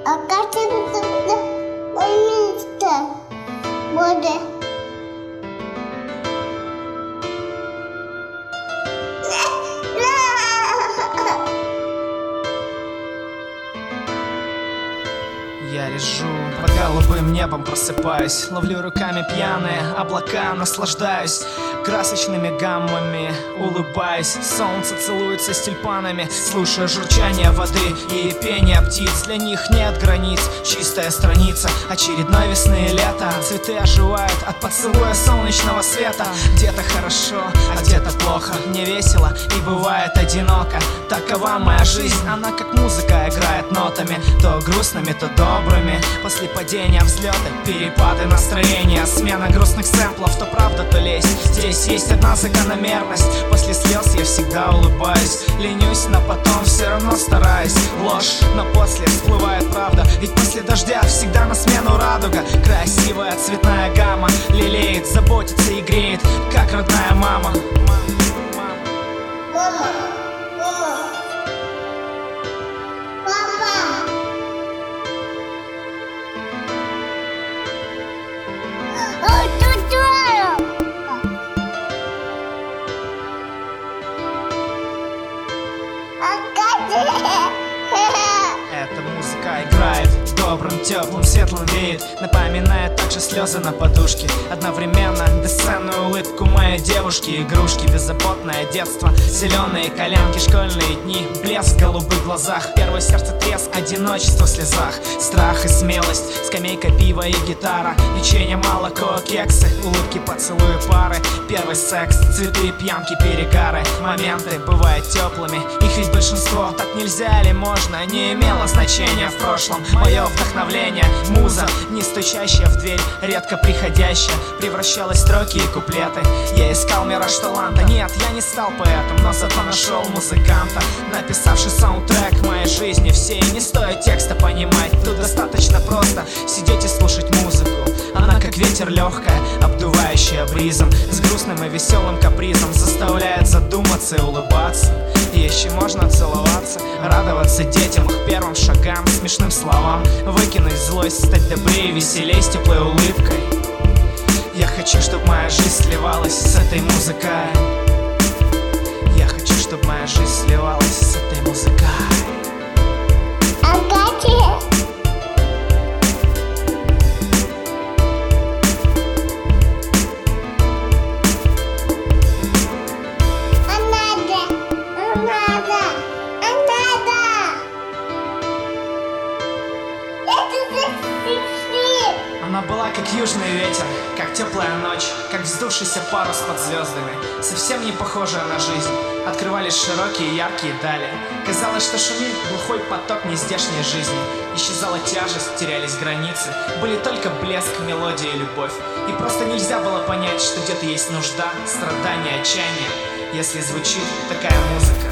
Оказывается, место море. Я лежу под голубым небом, просыпаюсь, ловлю руками пьяные облака, наслаждаюсь красочными гаммами, улыбаюсь. Солнце целуется с тюльпанами, слушаю журчание воды и пение птиц. Для них нет границ, чистая страница очередной весны и лета. Цветы оживают от поцелуя солнечного света. Где-то хорошо, а где-то плохо, мне весело и бывает одиноко. Такова моя жизнь, она как музыка играет нотами, то грустными, то добрыми. После падения взлеты, перепады настроения, смена грустных сэмплов, то правда, то лезть. Здесь есть одна закономерность, после слез я всегда улыбаюсь. Ленюсь, но потом все равно стараюсь. Ложь, но после всплывает правда, ведь после дождя всегда на смену радуга. Красивая цветная гамма лелеет, заботится и греет, как родная мама. Эта музыка играет, добрым, теплым, светлым веет, напоминает также слезы на подушке. Одновременно бесценную улыбку моей девушки, игрушки, беззаботное детство, зеленые коленки, школьные дни, блеск в голубых глазах, первое сердце треск, одиночество в слезах, страх и смелость, скамейка, пиво и гитара, печенье, молоко, кексы, улыбки, поцелуи, пары, первый секс, цветы, пьянки, перегары. Моменты бывают теплыми, их ведь большинство. Так нельзя или можно, не имело значения в прошлом. Мое вдохновление, муза, не стучащая в дверь, редко приходящая, превращалась в строки и куплеты. Я искал мираж таланта, нет, я не стал поэтом, но зато нашел музыканта, написавший саундтрек моей жизни всей. Не стоит текста понимать, тут достаточно просто сидеть и слушать музыку. Она как ветер легкая, обдувающая бризом, с грустным и веселым капризом, заставляет задуматься и улыбаться. И еще можно целоваться, радоваться детям, их первым шагам, смешным словам, выкинуть злость, стать добрее, веселей, с теплой улыбкой. Я хочу, чтобы моя жизнь сливалась с этой музыкой. Я хочу, чтобы моя жизнь сливалась с этой музыкой. Она была как южный ветер, как теплая ночь, как вздувшийся парус под звездами, совсем не похожая на жизнь. Открывались широкие яркие дали. Казалось, что шумит глухой поток нездешней жизни. Исчезала тяжесть, терялись границы, были только блеск, мелодия и любовь. И просто нельзя было понять, что где-то есть нужда, страдания, отчаяние, если звучит такая музыка.